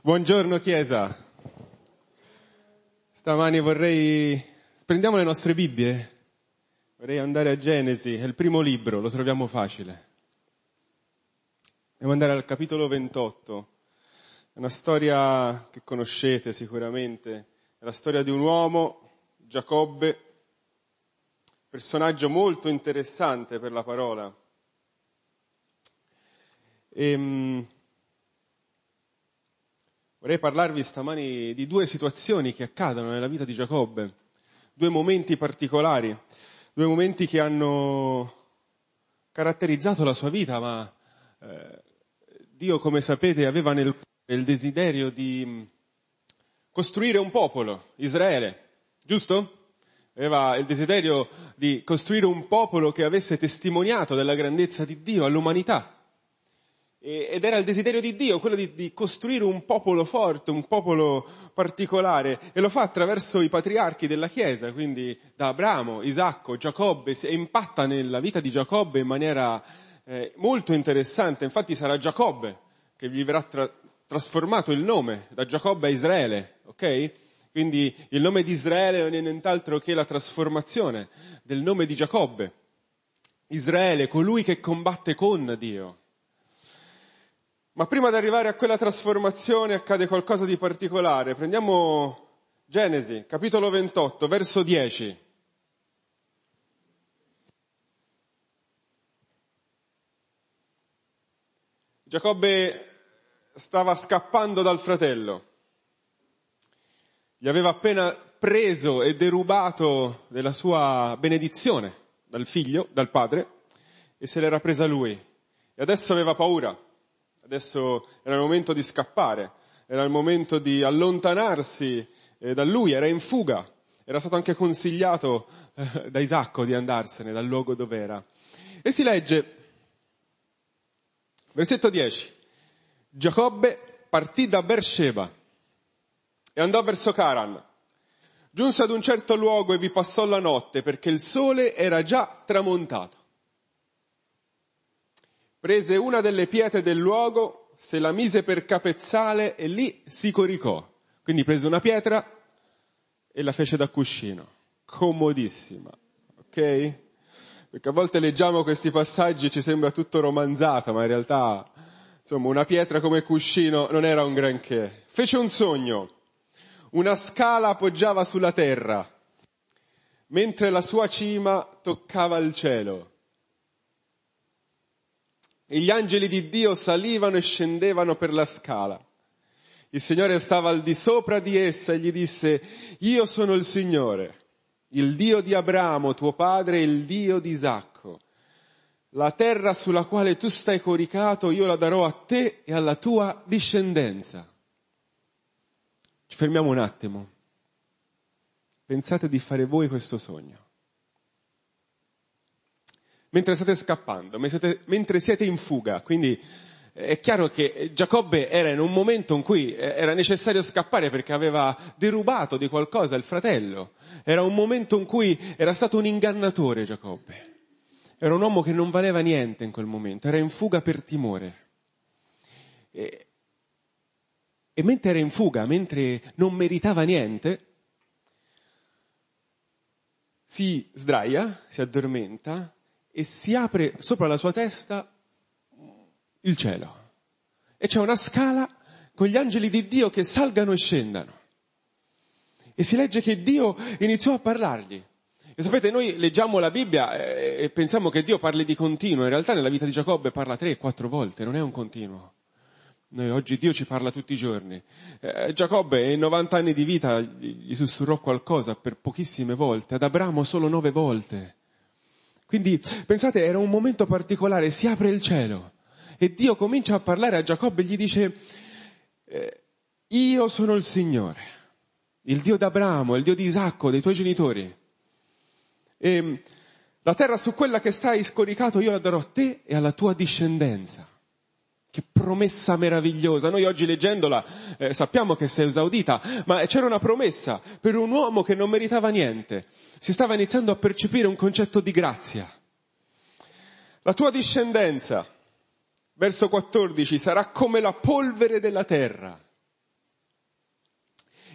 Buongiorno Chiesa. Stamani prendiamo le nostre Bibbie. Vorrei andare a Genesi, è il primo libro, lo troviamo facile. Devo andare al capitolo 28. È una storia che conoscete sicuramente. È la storia di un uomo, Giacobbe, personaggio molto interessante per la parola. Vorrei parlarvi stamani di due situazioni che accadono nella vita di Giacobbe, due momenti particolari, due momenti che hanno caratterizzato la sua vita, ma Dio, come sapete, aveva nel cuore il desiderio di costruire un popolo, Israele, giusto? Aveva il desiderio di costruire un popolo che avesse testimoniato della grandezza di Dio all'umanità. Ed era il desiderio di Dio, quello di costruire un popolo forte, un popolo particolare, e lo fa attraverso i patriarchi della Chiesa, quindi da Abramo, Isacco, Giacobbe, e impatta nella vita di Giacobbe in maniera molto interessante. Infatti sarà Giacobbe che gli verrà trasformato il nome, da Giacobbe a Israele, ok? Quindi il nome di Israele non è nient'altro che la trasformazione del nome di Giacobbe. Israele, colui che combatte con Dio. Ma prima di arrivare a quella trasformazione accade qualcosa di particolare. Prendiamo Genesi, capitolo 28, verso 10. Giacobbe stava scappando dal fratello. Gli aveva appena preso e derubato della sua benedizione dal figlio, dal padre, e se l'era presa lui. E adesso aveva paura. Adesso era il momento di scappare, era il momento di allontanarsi da lui, era in fuga. Era stato anche consigliato da Isacco di andarsene dal luogo dove era. E si legge, versetto 10, Giacobbe partì da Beersheba e andò verso Caran. Giunse ad un certo luogo e vi passò la notte perché il sole era già tramontato. Prese una delle pietre del luogo, se la mise per capezzale e lì si coricò. Quindi prese una pietra e la fece da cuscino. Comodissima, ok? Perché a volte leggiamo questi passaggi e ci sembra tutto romanzato, ma in realtà, insomma, una pietra come cuscino non era un granché. Fece un sogno. Una scala appoggiava sulla terra, mentre la sua cima toccava il cielo. E gli angeli di Dio salivano e scendevano per la scala. Il Signore stava al di sopra di essa e gli disse, io sono il Signore, il Dio di Abramo, tuo padre, e il Dio di Isacco. La terra sulla quale tu stai coricato io la darò a te e alla tua discendenza. Ci fermiamo un attimo. Pensate di fare voi questo sogno. Mentre state scappando, mentre siete in fuga, quindi è chiaro che Giacobbe era in un momento in cui era necessario scappare perché aveva derubato di qualcosa il fratello. Era un momento in cui era stato un ingannatore Giacobbe. Era un uomo che non valeva niente in quel momento, era in fuga per timore. E mentre era in fuga, mentre non meritava niente, si sdraia, si addormenta, e si apre sopra la sua testa il cielo. E c'è una scala con gli angeli di Dio che salgano e scendano. E si legge che Dio iniziò a parlargli. E sapete, noi leggiamo la Bibbia e pensiamo che Dio parli di continuo. In realtà nella vita di Giacobbe parla 3-4 volte, non è un continuo. Noi oggi Dio ci parla tutti i giorni. Giacobbe in 90 anni di vita gli sussurrò qualcosa per pochissime volte. Ad Abramo solo 9 volte. Quindi, pensate, era un momento particolare, si apre il cielo e Dio comincia a parlare a Giacobbe e gli dice, io sono il Signore, il Dio d'Abramo, il Dio di Isacco, dei tuoi genitori. E la terra su quella che stai scoricato io la darò a te e alla tua discendenza. Che promessa meravigliosa. Noi oggi leggendola sappiamo che si è esaudita, ma c'era una promessa per un uomo che non meritava niente. Si stava iniziando a percepire un concetto di grazia. La tua discendenza, verso 14, sarà come la polvere della terra.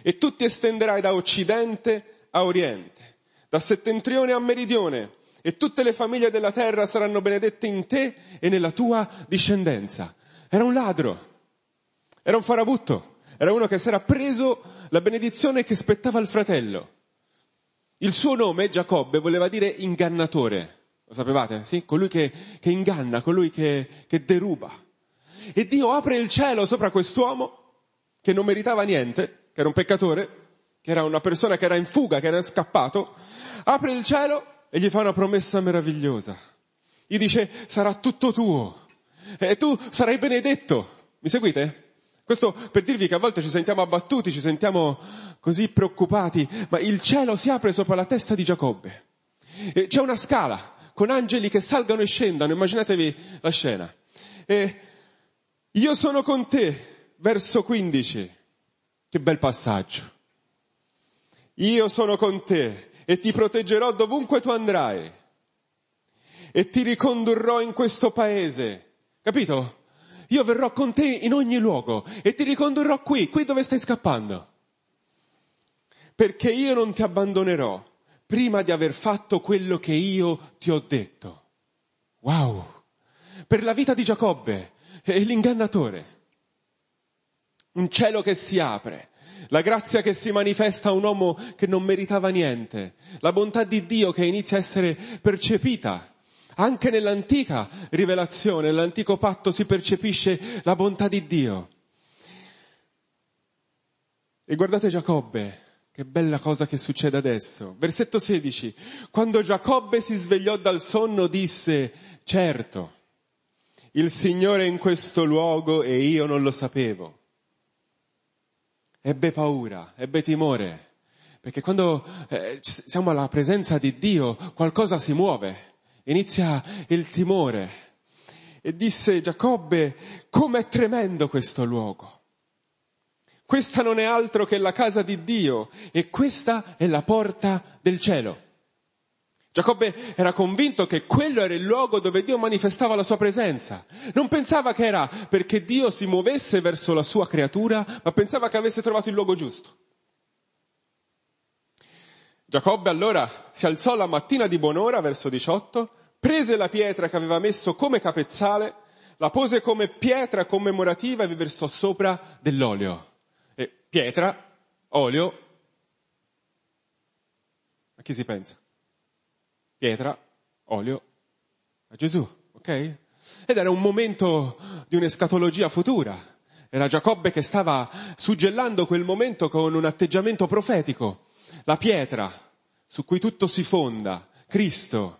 e tu ti estenderai da occidente a oriente, da settentrione a meridione, e tutte le famiglie della terra saranno benedette in te e nella tua discendenza. Era un ladro, era un farabutto, era uno che si era preso la benedizione che spettava al fratello. Il suo nome, Giacobbe, voleva dire ingannatore. Lo sapevate? Sì? Colui che inganna, colui che deruba. E Dio apre il cielo sopra quest'uomo che non meritava niente, che era un peccatore, che era una persona che era in fuga, che era scappato. Apre il cielo e gli fa una promessa meravigliosa. Gli dice: sarà tutto tuo e tu sarai benedetto. Mi seguite? Questo per dirvi che a volte ci sentiamo abbattuti, ci sentiamo così preoccupati, ma il cielo si apre sopra la testa di Giacobbe. E c'è una scala con angeli che salgono e scendano, immaginatevi la scena. E io sono con te, verso 15. Che bel passaggio. Io sono con te e ti proteggerò dovunque tu andrai e ti ricondurrò in questo paese. Capito? Io verrò con te in ogni luogo e ti ricondurrò qui dove stai scappando. Perché io non ti abbandonerò prima di aver fatto quello che io ti ho detto. Wow! Per la vita di Giacobbe è l'ingannatore. Un cielo che si apre, la grazia che si manifesta a un uomo che non meritava niente, la bontà di Dio che inizia a essere percepita. Anche nell'antica rivelazione, nell'antico patto si percepisce la bontà di Dio. E guardate Giacobbe, che bella cosa che succede adesso. Versetto 16. Quando Giacobbe si svegliò dal sonno disse: certo, il Signore è in questo luogo e io non lo sapevo. Ebbe paura, ebbe timore, perché quando siamo alla presenza di Dio qualcosa si muove, inizia il timore. E disse Giacobbe: com'è tremendo questo luogo! Questa non è altro che la casa di Dio e questa è la porta del cielo. Giacobbe era convinto che quello era il luogo dove Dio manifestava la sua presenza. Non pensava che era perché Dio si muovesse verso la sua creatura, ma pensava che avesse trovato il luogo giusto. Giacobbe allora si alzò la mattina di buon'ora, verso 18, prese la pietra che aveva messo come capezzale, la pose come pietra commemorativa e vi versò sopra dell'olio. E pietra, olio, a chi si pensa? Pietra, olio, a Gesù, ok? Ed era un momento di un'escatologia futura. Era Giacobbe che stava suggellando quel momento con un atteggiamento profetico. La pietra su cui tutto si fonda, Cristo,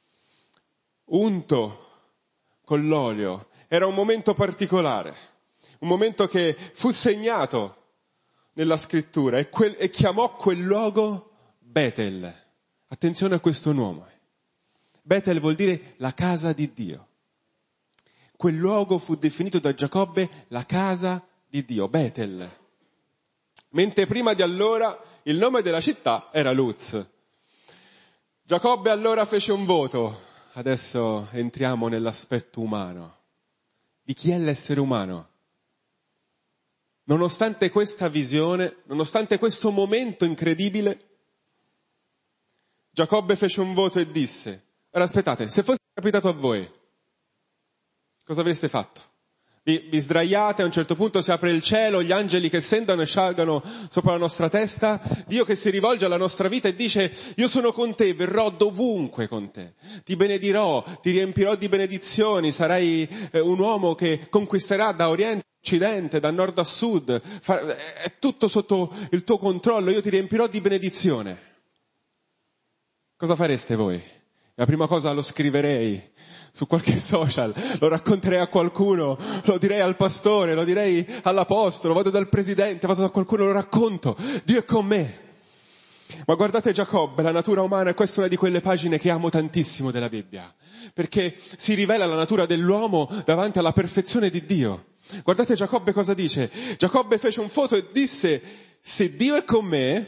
unto con l'olio. Era un momento particolare, un momento che fu segnato nella scrittura e chiamò quel luogo Betel. Attenzione a questo nome. Betel vuol dire la casa di Dio. Quel luogo fu definito da Giacobbe la casa di Dio, Betel. Mentre prima di allora il nome della città era Luz. Giacobbe allora fece un voto. Adesso entriamo nell'aspetto umano. Di chi è l'essere umano? Nonostante questa visione, nonostante questo momento incredibile, Giacobbe fece un voto e disse: ora aspettate, se fosse capitato a voi, cosa avreste fatto? Vi sdraiate, a un certo punto si apre il cielo, gli angeli che scendono e salgono sopra la nostra testa, Dio che si rivolge alla nostra vita e dice: io sono con te, verrò dovunque con te, ti benedirò, ti riempirò di benedizioni, sarai un uomo che conquisterà da oriente a occidente, da nord a sud, è tutto sotto il tuo controllo, io ti riempirò di benedizione. Cosa fareste voi? La prima cosa lo scriverei su qualche social, lo racconterei a qualcuno, lo direi al pastore, lo direi all'apostolo, vado dal presidente, vado da qualcuno, lo racconto. Dio è con me. Ma guardate Giacobbe, la natura umana, e questa è una di quelle pagine che amo tantissimo della Bibbia, perché si rivela la natura dell'uomo davanti alla perfezione di Dio. Guardate Giacobbe cosa dice. Giacobbe fece un voto e disse: se Dio è con me,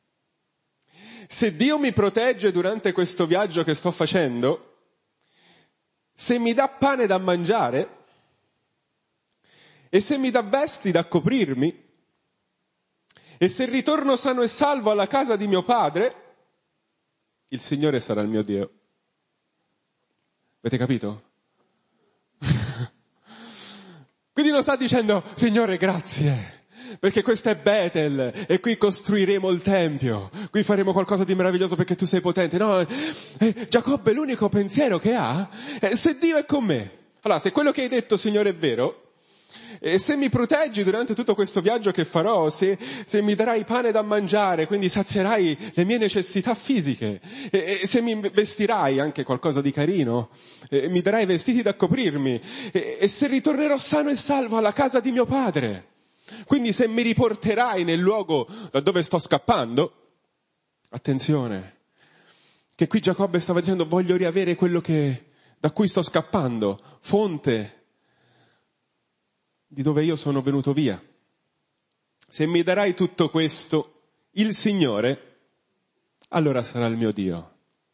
se Dio mi protegge durante questo viaggio che sto facendo, se mi dà pane da mangiare e se mi dà vesti da coprirmi E se ritorno sano e salvo alla casa di mio padre, il Signore sarà il mio Dio. Avete capito? Quindi non sta dicendo, Signore, grazie, perché questo è Betel e qui costruiremo il Tempio, qui faremo qualcosa di meraviglioso perché tu sei potente. No, Giacobbe l'unico pensiero che ha è se Dio è con me. Allora, se quello che hai detto, Signore, è vero, e se mi proteggi durante tutto questo viaggio che farò, se mi darai pane da mangiare, quindi sazierai le mie necessità fisiche, e se mi vestirai anche qualcosa di carino, mi darai vestiti da coprirmi, e se ritornerò sano e salvo alla casa di mio padre, quindi se mi riporterai nel luogo da dove sto scappando, attenzione, che qui Giacobbe stava dicendo voglio riavere quello da cui sto scappando, fonte di dove io sono venuto via. Se mi darai tutto questo, il Signore, allora sarà il mio Dio.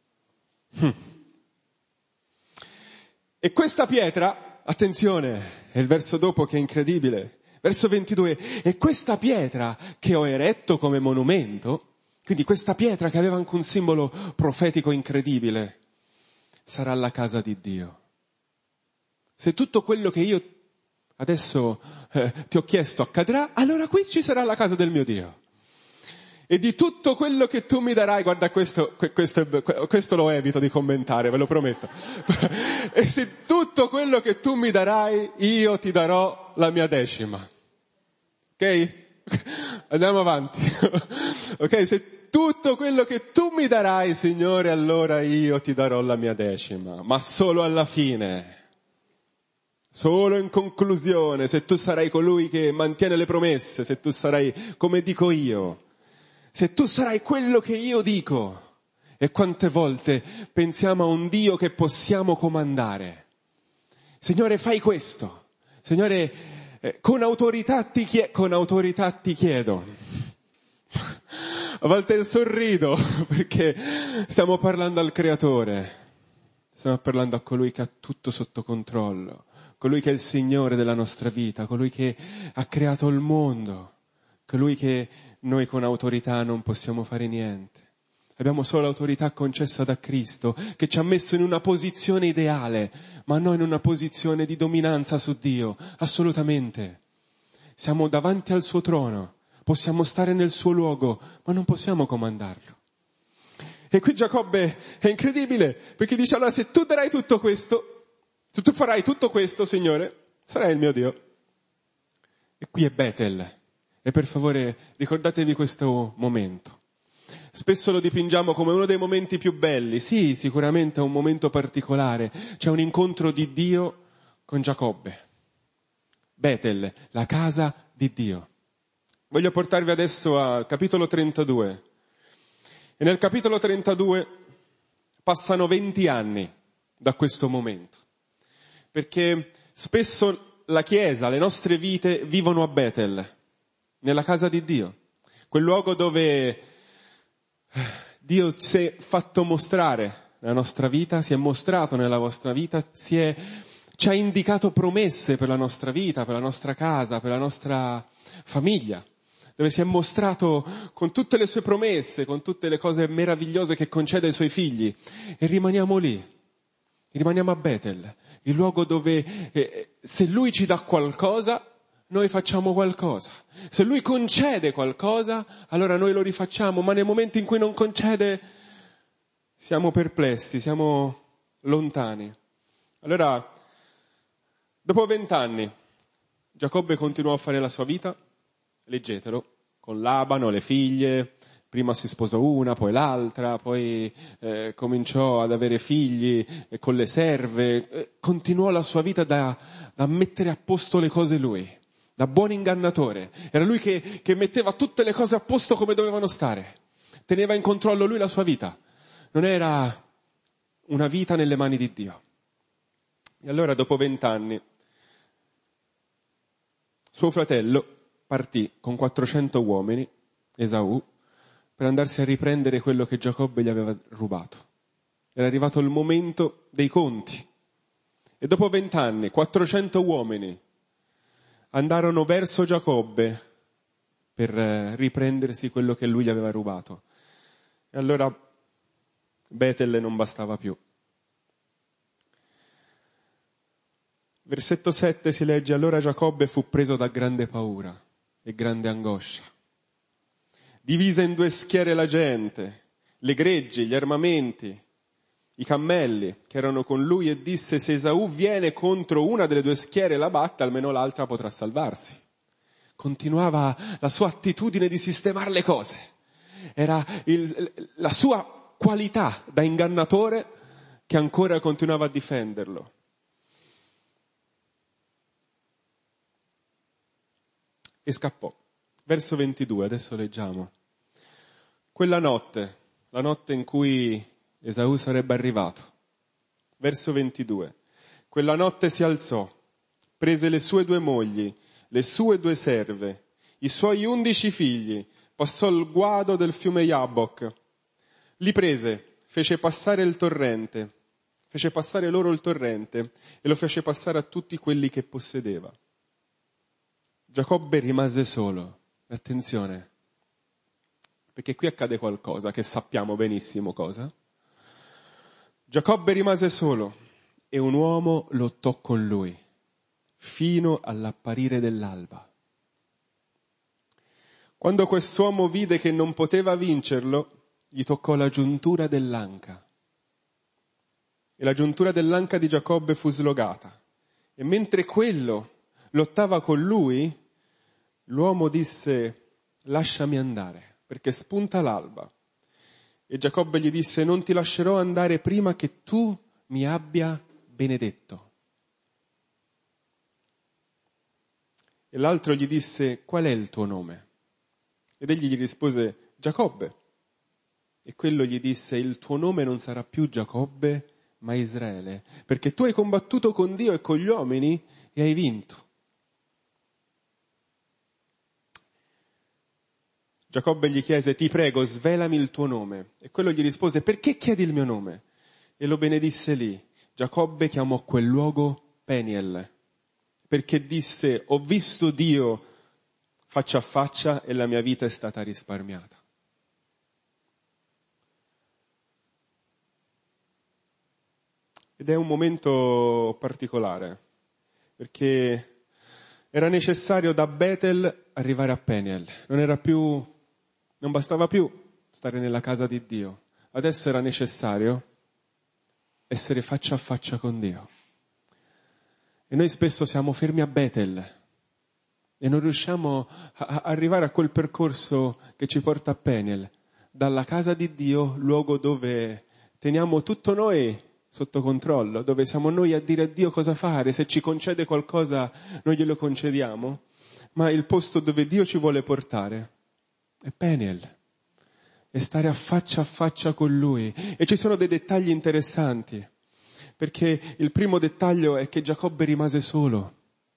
E questa pietra, attenzione, è il verso dopo che è incredibile, verso 22, e questa pietra che ho eretto come monumento, quindi questa pietra che aveva anche un simbolo profetico incredibile, sarà la casa di Dio. Se tutto quello che io adesso ti ho chiesto accadrà, allora qui ci sarà la casa del mio Dio. E di tutto quello che tu mi darai, guarda questo lo evito di commentare, ve lo prometto. E se tutto quello che tu mi darai, io ti darò la mia decima. Ok? Andiamo avanti. Ok? Se tutto quello che tu mi darai, Signore, allora io ti darò la mia decima. Ma solo alla fine. Solo in conclusione, se tu sarai colui che mantiene le promesse, se tu sarai come dico io, se tu sarai quello che io dico. E quante volte pensiamo a un Dio che possiamo comandare. Signore, fai questo. Signore, con autorità ti chiedo. A volte sorrido perché stiamo parlando al Creatore. Stiamo parlando a colui che ha tutto sotto controllo. Colui che è il Signore della nostra vita, colui che ha creato il mondo, colui che noi con autorità non possiamo fare niente. Abbiamo solo l'autorità concessa da Cristo, che ci ha messo in una posizione ideale, ma non in una posizione di dominanza su Dio, assolutamente. Siamo davanti al suo trono, possiamo stare nel suo luogo, ma non possiamo comandarlo. E qui Giacobbe è incredibile, perché dice allora se tu darai tutto questo, se tu farai tutto questo, Signore, sarai il mio Dio. E qui è Betel. E per favore ricordatevi questo momento. Spesso lo dipingiamo come uno dei momenti più belli. Sì, sicuramente è un momento particolare. C'è un incontro di Dio con Giacobbe. Betel, la casa di Dio. Voglio portarvi adesso al capitolo 32. E nel capitolo 32 passano 20 anni da questo momento. Perché spesso la Chiesa, le nostre vite vivono a Betel, nella casa di Dio. Quel luogo dove Dio si è fatto mostrare nella nostra vita, si è mostrato nella vostra vita, ci ha indicato promesse per la nostra vita, per la nostra casa, per la nostra famiglia. Dove si è mostrato con tutte le sue promesse, con tutte le cose meravigliose che concede ai suoi figli. E rimaniamo lì. Rimaniamo a Betel, il luogo dove se Lui ci dà qualcosa, noi facciamo qualcosa. Se Lui concede qualcosa, allora noi lo rifacciamo, ma nei momenti in cui non concede siamo perplessi, siamo lontani. Allora, dopo 20 anni, Giacobbe continuò a fare la sua vita, leggetelo, con Labano, le figlie. Prima si sposò una, poi l'altra, poi cominciò ad avere figli con le serve, continuò la sua vita da mettere a posto le cose lui, da buon ingannatore. Era lui che metteva tutte le cose a posto come dovevano stare, teneva in controllo lui la sua vita, non era una vita nelle mani di Dio. E allora dopo 20 anni suo fratello partì con 400 uomini, Esaù, per andarsi a riprendere quello che Giacobbe gli aveva rubato. Era arrivato il momento dei conti. E dopo 20 anni, 400 uomini andarono verso Giacobbe per riprendersi quello che lui gli aveva rubato. E allora Betel non bastava più. Versetto 7 si legge: allora Giacobbe fu preso da grande paura e grande angoscia. Divise in 2 schiere la gente, le greggi, gli armamenti, i cammelli che erano con lui, e disse: se Esaù viene contro una delle 2 schiere e la batte, almeno l'altra potrà salvarsi. Continuava la sua attitudine di sistemare le cose. Era la sua qualità da ingannatore che ancora continuava a difenderlo. E scappò. Verso 22, adesso leggiamo. Quella notte, la notte in cui Esaù sarebbe arrivato. Verso 22. Quella notte si alzò, prese le sue 2 mogli, le sue 2 serve, i suoi 11 figli, passò il guado del fiume Jabbok. Li prese, fece passare loro il torrente e lo fece passare a tutti quelli che possedeva. Giacobbe rimase solo. Attenzione, perché qui accade qualcosa che sappiamo benissimo cosa. Giacobbe rimase solo e un uomo lottò con lui fino all'apparire dell'alba. Quando quest'uomo vide che non poteva vincerlo, gli toccò la giuntura dell'anca. E la giuntura dell'anca di Giacobbe fu slogata. E mentre quello lottava con lui, l'uomo disse: lasciami andare, perché spunta l'alba. E Giacobbe gli disse: non ti lascerò andare prima che tu mi abbia benedetto. E l'altro gli disse: qual è il tuo nome? Ed egli gli rispose: Giacobbe. E quello gli disse: il tuo nome non sarà più Giacobbe, ma Israele, perché tu hai combattuto con Dio e con gli uomini e hai vinto. Giacobbe gli chiese: ti prego, svelami il tuo nome. E quello gli rispose: perché chiedi il mio nome? E lo benedisse lì. Giacobbe chiamò quel luogo Peniel, perché disse: ho visto Dio faccia a faccia e la mia vita è stata risparmiata. Ed è un momento particolare, perché era necessario da Betel arrivare a Peniel. Non bastava più stare nella casa di Dio. Adesso era necessario essere faccia a faccia con Dio. E noi spesso siamo fermi a Betel e non riusciamo a arrivare a quel percorso che ci porta a Peniel, dalla casa di Dio, luogo dove teniamo tutto noi sotto controllo, dove siamo noi a dire a Dio cosa fare, se ci concede qualcosa noi glielo concediamo, ma il posto dove Dio ci vuole portare è Peniel, è stare a faccia con Lui. E ci sono dei dettagli interessanti, perché il primo dettaglio è che Giacobbe rimase solo.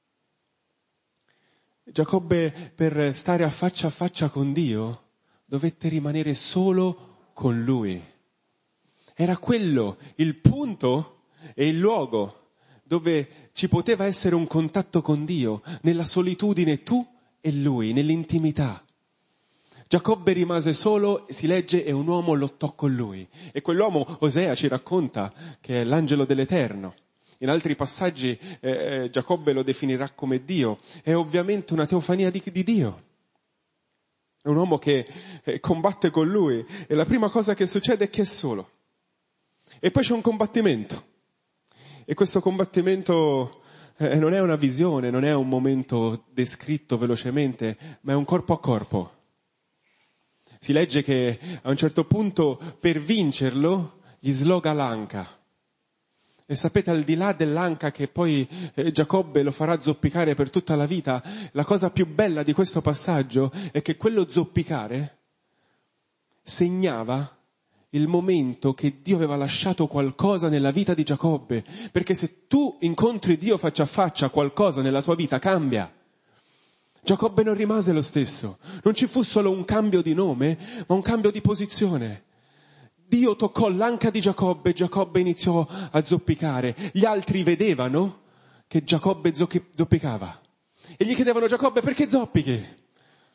Giacobbe, per stare a faccia con Dio, dovette rimanere solo con Lui. Era quello il punto e il luogo dove ci poteva essere un contatto con Dio, nella solitudine tu e Lui, nell'intimità. Giacobbe rimase solo, si legge, e un uomo lottò con lui. E quell'uomo, Osea ci racconta, che è l'angelo dell'Eterno. In altri passaggi Giacobbe lo definirà come Dio. È ovviamente una teofania di Dio. È un uomo che combatte con lui e la prima cosa che succede è che è solo. E poi c'è un combattimento. E questo combattimento non è una visione, non è un momento descritto velocemente, ma è un corpo a corpo. Si legge che a un certo punto, per vincerlo, gli sloga l'anca. E sapete, al di là dell'anca che poi Giacobbe lo farà zoppicare per tutta la vita, la cosa più bella di questo passaggio è che quello zoppicare segnava il momento che Dio aveva lasciato qualcosa nella vita di Giacobbe. Perché se tu incontri Dio faccia a faccia, qualcosa nella tua vita cambia. Giacobbe non rimase lo stesso. Non ci fu solo un cambio di nome, ma un cambio di posizione. Dio toccò l'anca di Giacobbe e Giacobbe iniziò a zoppicare. Gli altri vedevano che Giacobbe zoppicava. E gli chiedevano: Giacobbe, perché zoppichi?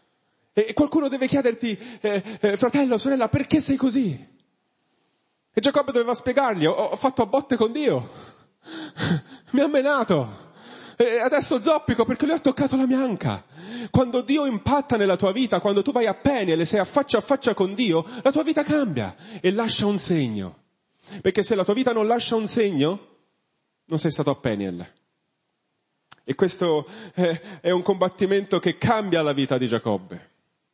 E qualcuno deve chiederti, fratello, sorella, perché sei così? E Giacobbe doveva spiegargli, ho fatto a botte con Dio, mi ha menato, e adesso zoppico perché lui ha toccato la mia anca. Quando Dio impatta nella tua vita, quando tu vai a Peniel e sei a faccia con Dio, la tua vita cambia e lascia un segno. Perché se la tua vita non lascia un segno, non sei stato a Peniel. E questo è un combattimento che cambia la vita di Giacobbe.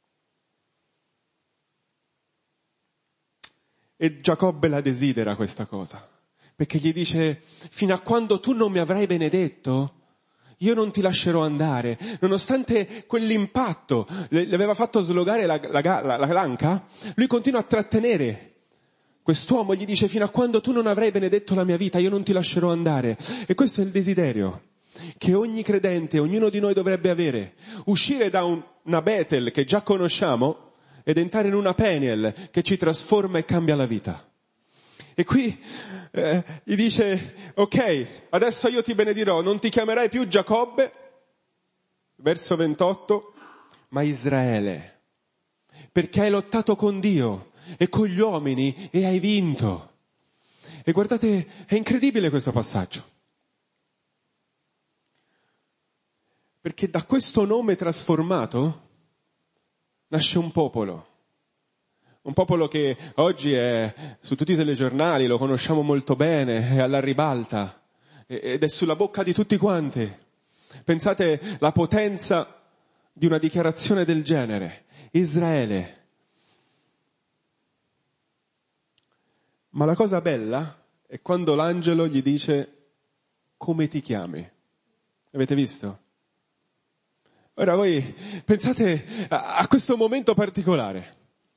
E Giacobbe la desidera questa cosa, perché gli dice, fino a quando tu non mi avrai benedetto, io non ti lascerò andare. Nonostante quell'impatto le aveva fatto slogare l'anca, lui continua a trattenere quest'uomo, gli dice, fino a quando tu non avrai benedetto la mia vita, io non ti lascerò andare. E questo è il desiderio che ogni credente, ognuno di noi dovrebbe avere. Uscire da una Betel che già conosciamo ed entrare in una Peniel che ci trasforma e cambia la vita. E qui gli dice, ok, adesso io ti benedirò, non ti chiamerai più Giacobbe, verso 28, ma Israele, perché hai lottato con Dio e con gli uomini e hai vinto. E guardate, è incredibile questo passaggio, perché da questo nome trasformato nasce un popolo che oggi è su tutti i telegiornali, lo conosciamo molto bene, è alla ribalta ed è sulla bocca di tutti quanti. Pensate la potenza di una dichiarazione del genere, Israele. Ma la cosa bella è quando l'angelo gli dice, come ti chiami? Avete visto? Ora voi pensate a questo momento particolare.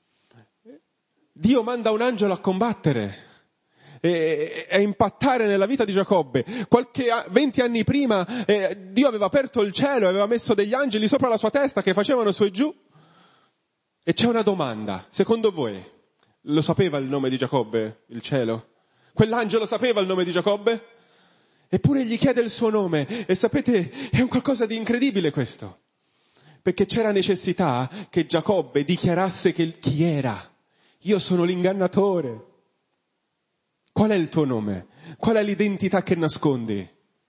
Dio manda un angelo a combattere e a impattare nella vita di Giacobbe. 20 anni prima Dio aveva aperto il cielo, aveva messo degli angeli sopra la sua testa che facevano su e giù. E c'è una domanda, secondo voi, lo sapeva il nome di Giacobbe, il cielo? Quell'angelo sapeva il nome di Giacobbe? Eppure gli chiede il suo nome. E sapete, è un qualcosa di incredibile questo. Perché c'era necessità che Giacobbe dichiarasse chi era. Io sono l'ingannatore. Qual è il tuo nome? Qual è l'identità che nascondi?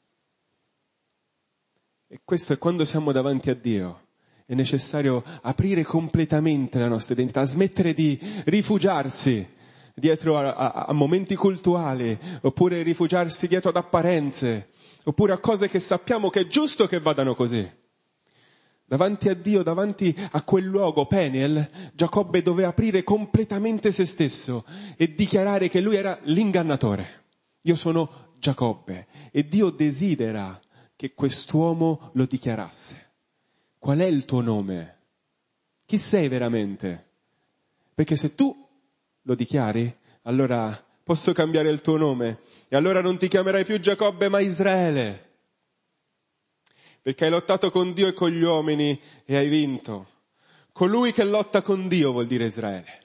E questo è quando siamo davanti a Dio. È necessario aprire completamente la nostra identità, smettere di rifugiarsi dietro a momenti cultuali, oppure rifugiarsi dietro ad apparenze, oppure a cose che sappiamo che è giusto che vadano così. Davanti a Dio, davanti a quel luogo, Peniel, Giacobbe doveva aprire completamente se stesso e dichiarare che lui era l'ingannatore. Io sono Giacobbe e Dio desidera che quest'uomo lo dichiarasse. Qual è il tuo nome? Chi sei veramente? Perché se tu lo dichiari, allora posso cambiare il tuo nome e allora non ti chiamerai più Giacobbe ma Israele. Perché hai lottato con Dio e con gli uomini e hai vinto. Colui che lotta con Dio vuol dire Israele.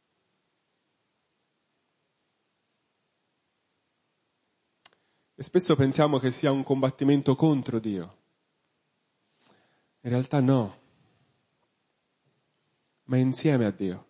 E spesso pensiamo che sia un combattimento contro Dio. In realtà no, ma è insieme a Dio.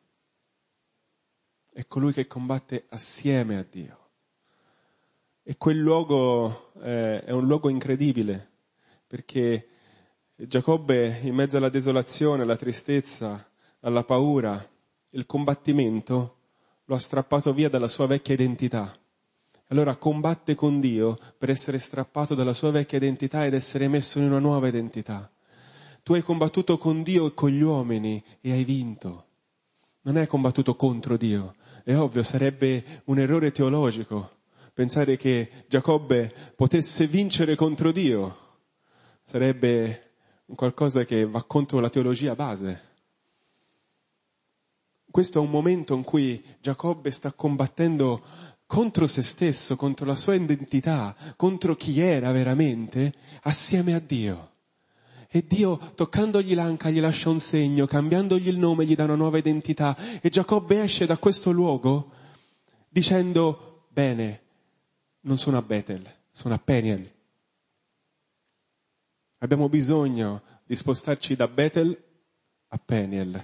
È colui che combatte assieme a Dio. E quel luogo è un luogo incredibile. Perché Giacobbe, in mezzo alla desolazione, alla tristezza, alla paura, il combattimento lo ha strappato via dalla sua vecchia identità. Allora combatte con Dio per essere strappato dalla sua vecchia identità ed essere messo in una nuova identità. Tu hai combattuto con Dio e con gli uomini e hai vinto. Non hai combattuto contro Dio. È ovvio, sarebbe un errore teologico pensare che Giacobbe potesse vincere contro Dio. Sarebbe qualcosa che va contro la teologia base. Questo è un momento in cui Giacobbe sta combattendo contro se stesso, contro la sua identità, contro chi era veramente, assieme a Dio. E Dio, toccandogli l'anca, gli lascia un segno, cambiandogli il nome, gli dà una nuova identità. E Giacobbe esce da questo luogo dicendo, bene, non sono a Betel, sono a Peniel. Abbiamo bisogno di spostarci da Betel a Peniel.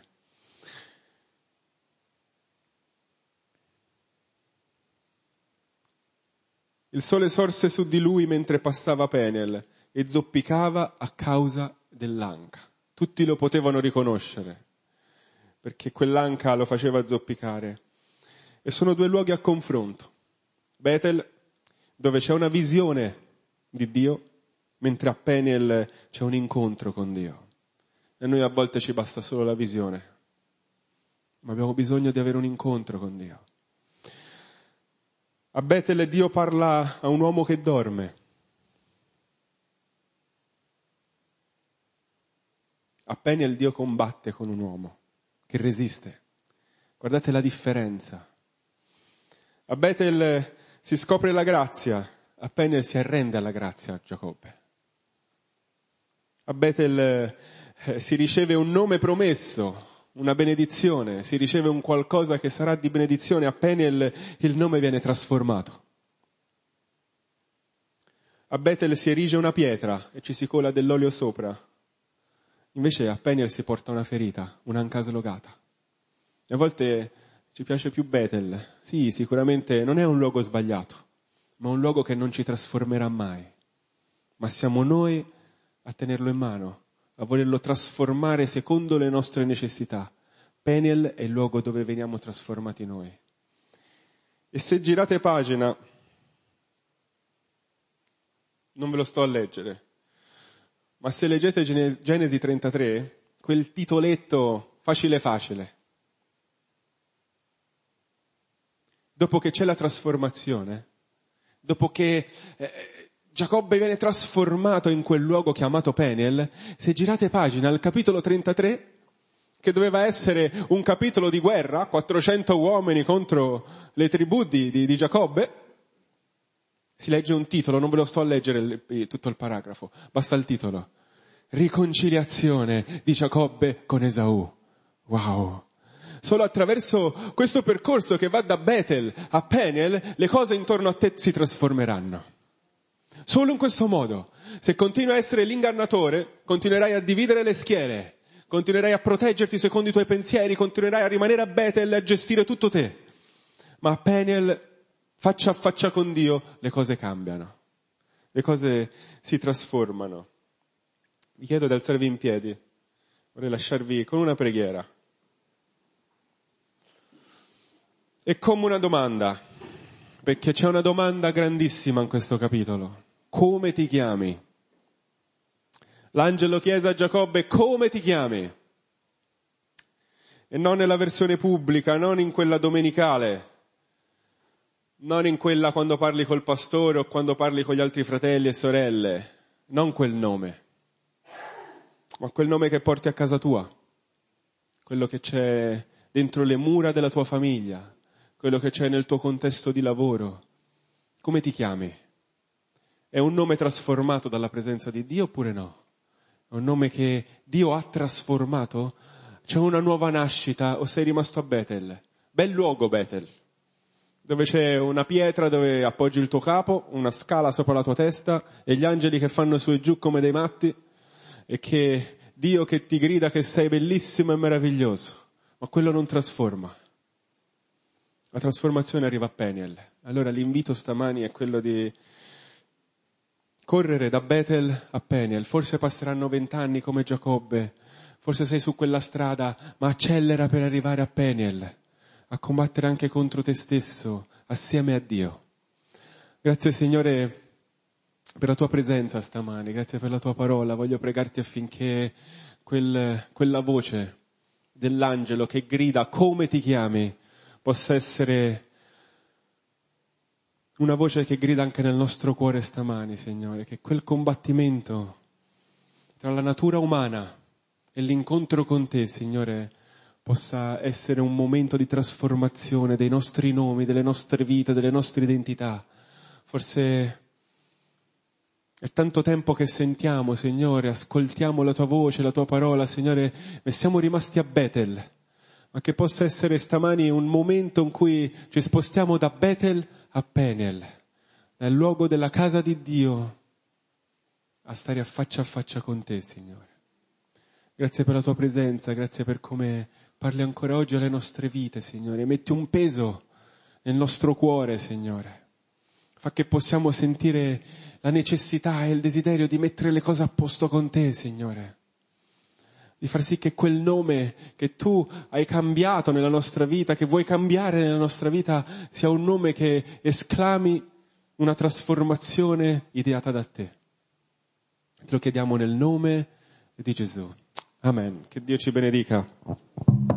Il sole sorse su di lui mentre passava Peniel e zoppicava a causa dell'anca. Tutti lo potevano riconoscere, perché quell'anca lo faceva zoppicare. E sono due luoghi a confronto. Betel, dove c'è una visione di Dio, mentre a Peniel c'è un incontro con Dio. E a noi a volte ci basta solo la visione, ma abbiamo bisogno di avere un incontro con Dio. A Betel Dio parla a un uomo che dorme. A Peniel Dio combatte con un uomo che resiste. Guardate la differenza. A Betel si scopre la grazia, a Peniel si arrende alla grazia a Giacobbe. A Betel si riceve un nome promesso, una benedizione, si riceve un qualcosa che sarà di benedizione, a Peniel il nome viene trasformato. A Betel si erige una pietra e ci si cola dell'olio sopra, invece a Peniel si porta una ferita, un'anca slogata. E a volte ci piace più Betel, sì, sicuramente non è un luogo sbagliato, ma un luogo che non ci trasformerà mai, ma siamo noi a tenerlo in mano, a volerlo trasformare secondo le nostre necessità. Peniel è il luogo dove veniamo trasformati noi. E se girate pagina, non ve lo sto a leggere, ma se leggete Genesi 33, quel titoletto facile facile, dopo che c'è la trasformazione, dopo che Giacobbe viene trasformato in quel luogo chiamato Peniel, se girate pagina al capitolo 33, che doveva essere un capitolo di guerra, 400 uomini contro le tribù di Giacobbe, si legge un titolo, non ve lo sto a leggere tutto il paragrafo, basta il titolo. Riconciliazione di Giacobbe con Esaù. Wow! Solo attraverso questo percorso che va da Betel a Peniel, le cose intorno a te si trasformeranno. Solo in questo modo. Se continui a essere l'ingannatore, continuerai a dividere le schiere, continuerai a proteggerti secondo i tuoi pensieri, continuerai a rimanere a Betel e a gestire tutto te. Ma a Peniel, faccia a faccia con Dio, le cose cambiano. Le cose si trasformano. Vi chiedo di alzarvi in piedi. Vorrei lasciarvi con una preghiera. E come una domanda, perché c'è una domanda grandissima in questo capitolo. Come ti chiami? L'angelo chiese a Giacobbe: come ti chiami? E non nella versione pubblica, non in quella domenicale, non in quella quando parli col pastore o quando parli con gli altri fratelli e sorelle, non quel nome, ma quel nome che porti a casa tua, quello che c'è dentro le mura della tua famiglia, quello che c'è nel tuo contesto di lavoro. Come ti chiami? È un nome trasformato dalla presenza di Dio oppure no? È un nome che Dio ha trasformato? C'è una nuova nascita o sei rimasto a Betel? Bel luogo Betel, dove c'è una pietra dove appoggi il tuo capo, una scala sopra la tua testa e gli angeli che fanno su e giù come dei matti e che Dio che ti grida che sei bellissimo e meraviglioso, ma quello non trasforma. La trasformazione arriva a Peniel. Allora l'invito stamani è quello di correre da Betel a Peniel. Forse passeranno 20 anni come Giacobbe, forse sei su quella strada, ma accelera per arrivare a Peniel, a combattere anche contro te stesso, assieme a Dio. Grazie Signore per la tua presenza stamani, grazie per la tua parola. Voglio pregarti affinché quella voce dell'angelo che grida come ti chiami possa essere una voce che grida anche nel nostro cuore stamani, Signore, che quel combattimento tra la natura umana e l'incontro con te, Signore, possa essere un momento di trasformazione dei nostri nomi, delle nostre vite, delle nostre identità. Forse è tanto tempo che sentiamo, Signore, ascoltiamo la tua voce, la tua parola, Signore, e siamo rimasti a Betel, ma che possa essere stamani un momento in cui ci spostiamo da Betel a Peniel, dal luogo della casa di Dio, a stare a faccia con te, Signore. Grazie per la tua presenza, grazie per come parli ancora oggi alle nostre vite, Signore. Metti un peso nel nostro cuore, Signore. Fa che possiamo sentire la necessità e il desiderio di mettere le cose a posto con te, Signore. Di far sì che quel nome che tu hai cambiato nella nostra vita, che vuoi cambiare nella nostra vita, sia un nome che esclami una trasformazione ideata da te. Te lo chiediamo nel nome di Gesù. Amen. Che Dio ci benedica.